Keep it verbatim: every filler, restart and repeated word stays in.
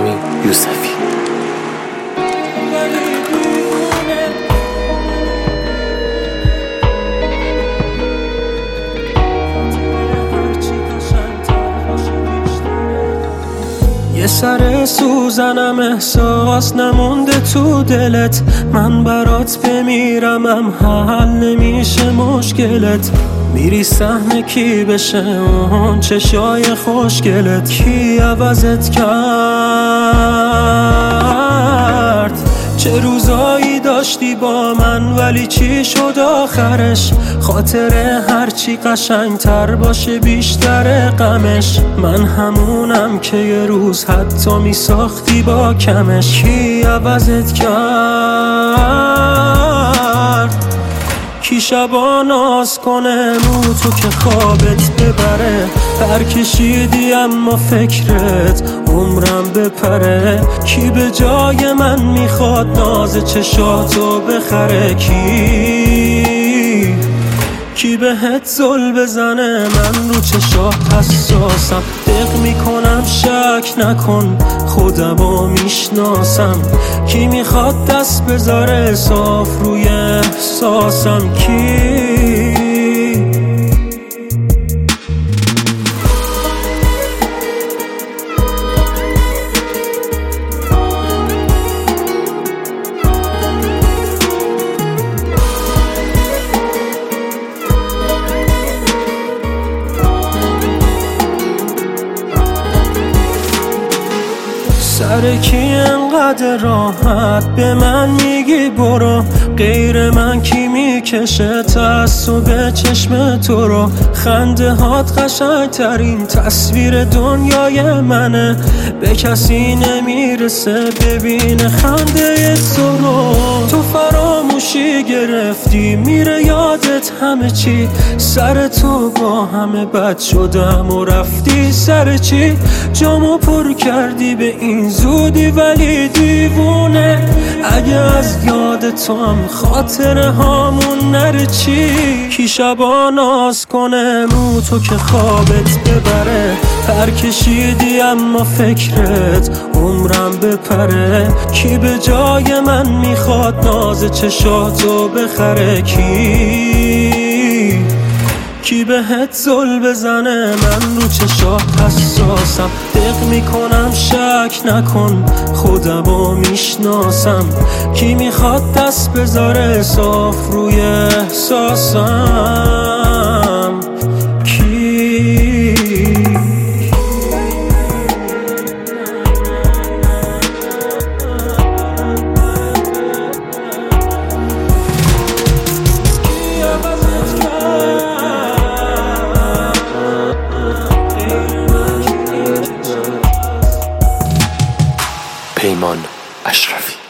رامین یوسفی. یه سر سوزنم احساس نمونده تو دلت، من برات بمیرمم حل نمیشه مشکلت. میری صحنه کی بشه اون چشای خوشگلت، کی عوضت کرد؟ چه روزایی داشتی با من ولی چی شد آخرش؟ خاطره هرچی قشنگتر باشه بیشتر غمش. من همونم که یه روز حتی میساختی با کمش، کی عوضت کرد؟ کی شبا ناز کنه رو تو که خوابت ببره؟ پر کشیدی اما فکرت عمرم بپره. کی به جای من میخواد ناز چشاتو بخره؟ کی کی بهت زل بزنه؟ من رو چشات حساسم، دق میکنم شک نکن خودمو میشناسم. کی میخواد دست بذاره صاف روی احساسم؟ کی سر کی انقدر راحت به من میگی برو؟ غیر من کی میکشه تعصب چشم تو رو؟ خنده هات قشنگترین تصویر دنیای منه، به کسی نمیرسه ببین خنده تو رو. تو فراموشی گرفتی میره یادت همه چی، سر تو با همه بد شدم و رفتی سر چی؟ جامو پر کردی به این زودی ولی دیوونه، اگه از یاد تو هم خاطره هامون نره چی؟ کی شبا ناز کنه رو تو که خوابت ببره؟ پر کشیدی اما فکرت عمرم بپره. کی به جای من میخواد ناز چشاتو بخره؟ کی کی بهت زل بزنه؟ من رو چشات حساسم، دق میکنم شک نکن خودمو میشناسم. کی میخواد دست بذاره صاف روی احساسم؟ کی پیمان اشرفی.